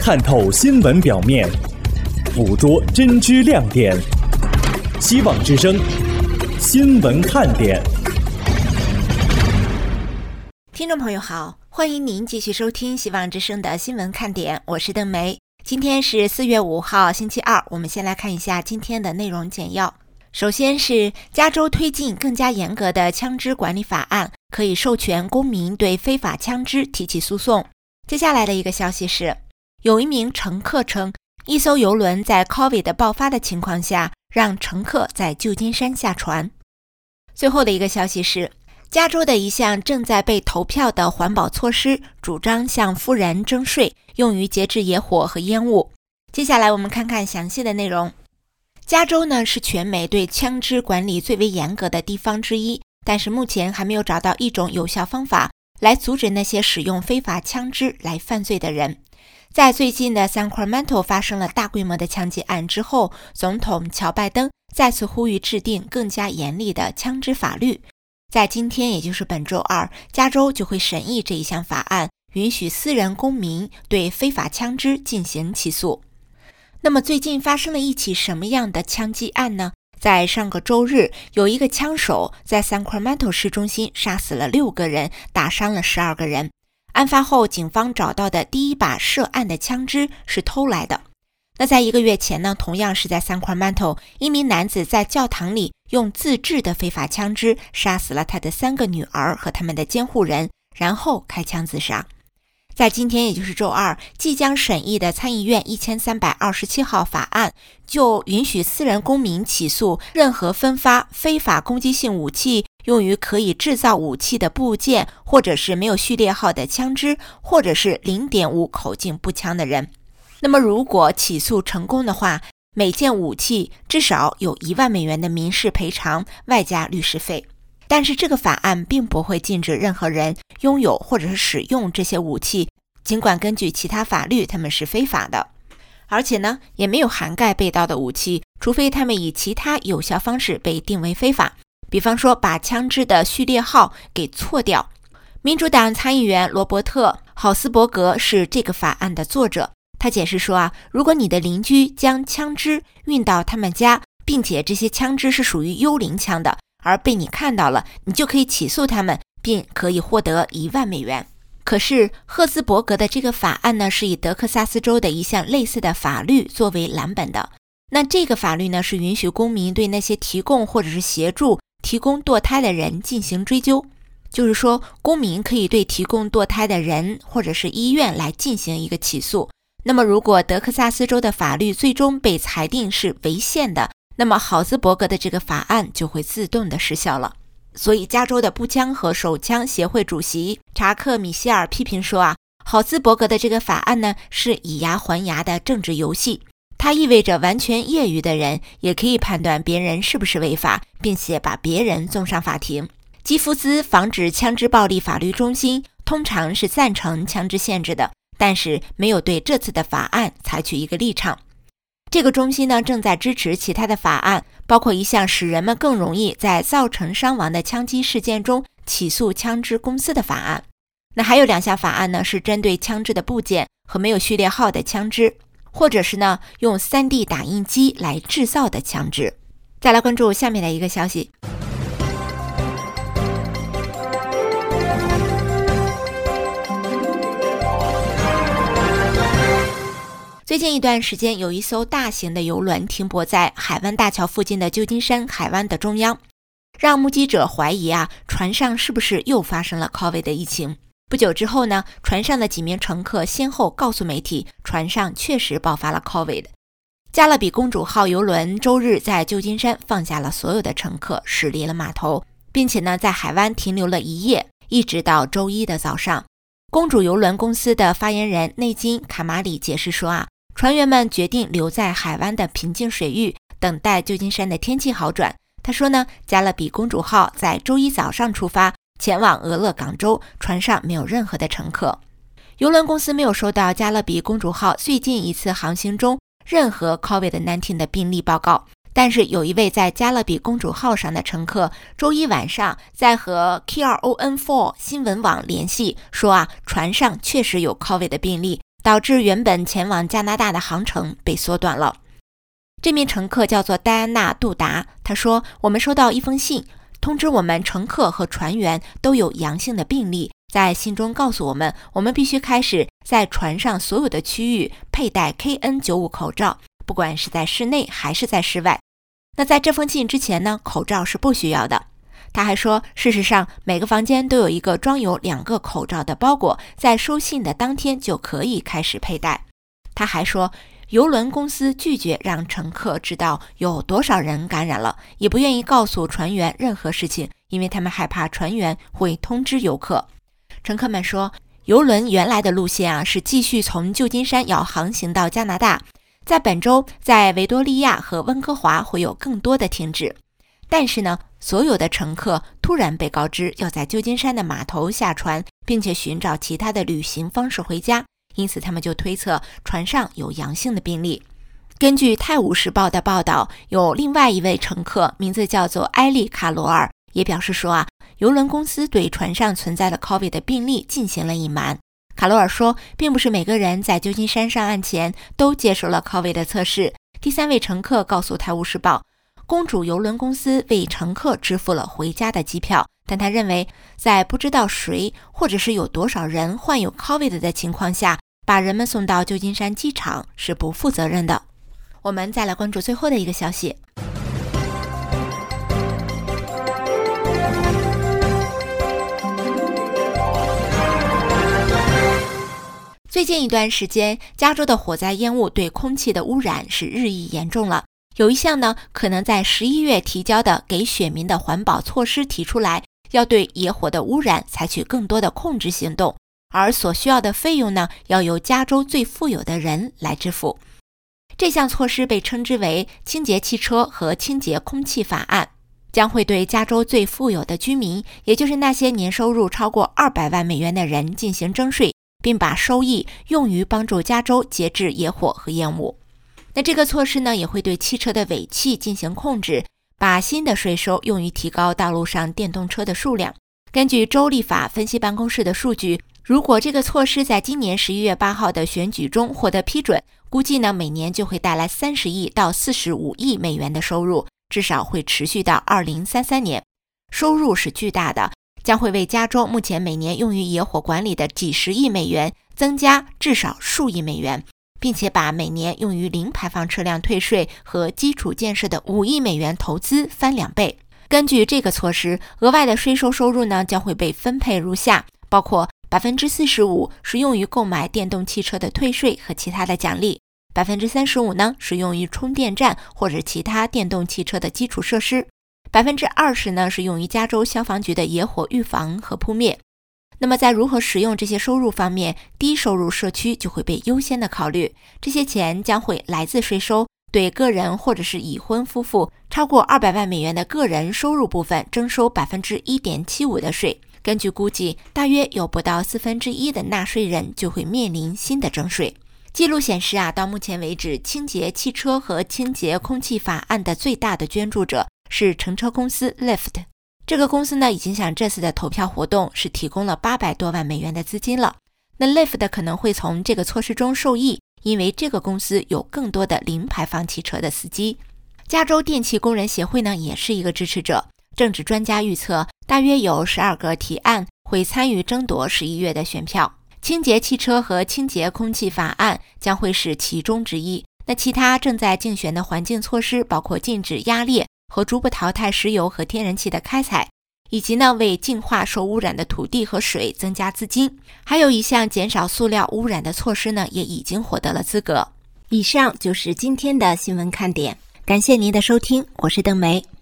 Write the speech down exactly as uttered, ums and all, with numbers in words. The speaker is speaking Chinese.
探透新闻表面，捕捉真知亮点。希望之声新闻看点。 听众朋友好，欢迎您继续收听希望之声的新闻看点，我是邓梅。今天是四月五号星期二，我们先来看一下今天的内容简要。首先是加州推进更加严格的枪支管理法案，可以授权公民对非法枪支提起诉讼。接下来的一个消息是，有一名乘客称，一艘邮轮在 COVID 爆发的情况下，让乘客在旧金山下船。最后的一个消息是，加州的一项正在被投票的环保措施，主张向富人征税，用于节制野火和烟雾。接下来我们看看详细的内容。加州呢是全美对枪支管理最为严格的地方之一，但是目前还没有找到一种有效方法来阻止那些使用非法枪支来犯罪的人。在最近的 Sacramento 发生了大规模的枪击案之后，总统乔拜登再次呼吁制定更加严厉的枪支法律。在今天，也就是本周二，加州就会审议这一项法案，允许私人公民对非法枪支进行起诉。那么最近发生了一起什么样的枪击案呢？在上个周日，有一个枪手在 Sacramento 市中心杀死了六个人，打伤了十二个人。案发后，警方找到的第一把涉案的枪支是偷来的。那在一个月前呢，同样是在 Sacramento， 一名男子在教堂里用自制的非法枪支杀死了他的三个女儿和他们的监护人，然后开枪自杀。在今天，也就是周二，即将审议的参议院一千三百二十七号法案就允许私人公民起诉任何分发非法攻击性武器、用于可以制造武器的部件，或者是没有序列号的枪支，或者是 零点五 口径步枪的人。那么如果起诉成功的话，每件武器至少有一万美元的民事赔偿，外加律师费。但是这个法案并不会禁止任何人拥有或者是使用这些武器，尽管根据其他法律他们是非法的。而且呢，也没有涵盖被盗的武器，除非他们以其他有效方式被定为非法，比方说把枪支的序列号给错掉。民主党参议员罗伯特·郝斯伯格是这个法案的作者。他解释说啊，如果你的邻居将枪支运到他们家，并且这些枪支是属于幽灵枪的，而被你看到了，你就可以起诉他们，并可以获得一万美元。可是赫兹伯格的这个法案呢，是以德克萨斯州的一项类似的法律作为蓝本的。那这个法律呢，是允许公民对那些提供或者是协助提供堕胎的人进行追究。就是说，公民可以对提供堕胎的人或者是医院来进行一个起诉。那么如果德克萨斯州的法律最终被裁定是违宪的，那么郝兹伯格的这个法案就会自动的失效了。所以加州的步枪和手枪协会主席查克·米歇尔批评说啊，郝兹伯格的这个法案呢，是以牙还牙的政治游戏。它意味着完全业余的人也可以判断别人是不是违法，并且把别人送上法庭。基夫兹防止枪支暴力法律中心通常是赞成枪支限制的，但是没有对这次的法案采取一个立场。这个中心呢，正在支持其他的法案，包括一项使人们更容易在造成伤亡的枪击事件中起诉枪支公司的法案。那还有两项法案呢，是针对枪支的部件和没有序列号的枪支，或者是呢用 三 D 打印机来制造的枪支。再来关注下面的一个消息。最近一段时间，有一艘大型的邮轮停泊在海湾大桥附近的旧金山海湾的中央，让目击者怀疑啊，船上是不是又发生了 COVID 的疫情。不久之后呢，船上的几名乘客先后告诉媒体，船上确实爆发了 COVID。加勒比公主号邮轮周日在旧金山放下了所有的乘客，驶离了码头，并且呢在海湾停留了一夜，一直到周一的早上。公主邮轮公司的发言人内金卡马里解释说啊，船员们决定留在海湾的平静水域，等待旧金山的天气好转。他说呢，加勒比公主号在周一早上出发，前往俄勒冈州，船上没有任何的乘客。邮轮公司没有收到加勒比公主号最近一次航行中任何 COVID 十九 的病例报告，但是有一位在加勒比公主号上的乘客周一晚上在和 K R O N 四 新闻网联系，说啊，船上确实有 COVID 的病例， 导致原本前往加拿大的航程被缩短了。这名乘客叫做戴安娜·杜达，她说，我们收到一封信，通知我们乘客和船员都有阳性的病例，在信中告诉我们，我们必须开始在船上所有的区域佩戴 K N 九十五 口罩，不管是在室内还是在室外。那在这封信之前呢，口罩是不需要的。他还说，事实上每个房间都有一个装有两个口罩的包裹，在收信的当天就可以开始佩戴。他还说，邮轮公司拒绝让乘客知道有多少人感染了，也不愿意告诉船员任何事情，因为他们害怕船员会通知游客。乘客们说，邮轮原来的路线啊是继续从旧金山要航行到加拿大，在本周在维多利亚和温哥华会有更多的停止。但是呢，所有的乘客突然被告知要在旧金山的码头下船，并且寻找其他的旅行方式回家，因此他们就推测船上有阳性的病例。根据《泰晤士报》的报道，有另外一位乘客，名字叫做埃利卡罗尔，也表示说啊，邮轮公司对船上存在的 COVID 的病例进行了隐瞒。卡罗尔说，并不是每个人在旧金山上岸前都接受了 COVID 的测试。第三位乘客告诉《泰晤士报》，公主邮轮公司为乘客支付了回家的机票，但他认为在不知道谁或者是有多少人患有 COVID 的情况下，把人们送到旧金山机场是不负责任的。我们再来关注最后的一个消息。最近一段时间，加州的火灾烟雾对空气的污染是日益严重了。有一项呢，可能在十一月提交的给选民的环保措施提出来，要对野火的污染采取更多的控制行动，而所需要的费用呢，要由加州最富有的人来支付。这项措施被称之为清洁汽车和清洁空气法案，将会对加州最富有的居民，也就是那些年收入超过二百万美元的人进行征税，并把收益用于帮助加州节制野火和烟雾。那这个措施呢，也会对汽车的尾气进行控制，把新的税收用于提高道路上电动车的数量。根据州立法分析办公室的数据，如果这个措施在今年十一月八号的选举中获得批准，估计呢每年就会带来三十亿到四十五亿美元的收入，至少会持续到二零三三年。收入是巨大的，将会为加州目前每年用于野火管理的几十亿美元增加至少数亿美元，并且把每年用于零排放车辆退税和基础建设的五亿美元投资翻两倍。根据这个措施，额外的税收收入呢将会被分配如下，包括 百分之四十五 是用于购买电动汽车的退税和其他的奖励， 百分之三十五 呢是用于充电站或者其他电动汽车的基础设施， 百分之二十 呢是用于加州消防局的野火预防和扑灭。那么在如何使用这些收入方面，低收入社区就会被优先的考虑，这些钱将会来自税收，对个人或者是已婚夫妇超过二百万美元的个人收入部分征收 百分之一点七五 的税。根据估计，大约有不到四分之一的纳税人就会面临新的征税。记录显示啊，到目前为止，清洁汽车和清洁空气法案的最大的捐助者是乘车公司 Lyft。这个公司呢，已经向这次的投票活动是提供了八百多万美元的资金了。那 Lyft 可能会从这个措施中受益，因为这个公司有更多的零排放汽车的司机。加州电气工人协会呢，也是一个支持者。政治专家预测，大约有十二个提案会参与争夺十一月的选票。清洁汽车和清洁空气法案将会是其中之一。那其他正在竞选的环境措施包括禁止压裂和逐步淘汰石油和天然气的开采，以及呢为净化受污染的土地和水增加资金。还有一项减少塑料污染的措施呢，也已经获得了资格。以上就是今天的新闻看点，感谢您的收听，我是邓梅。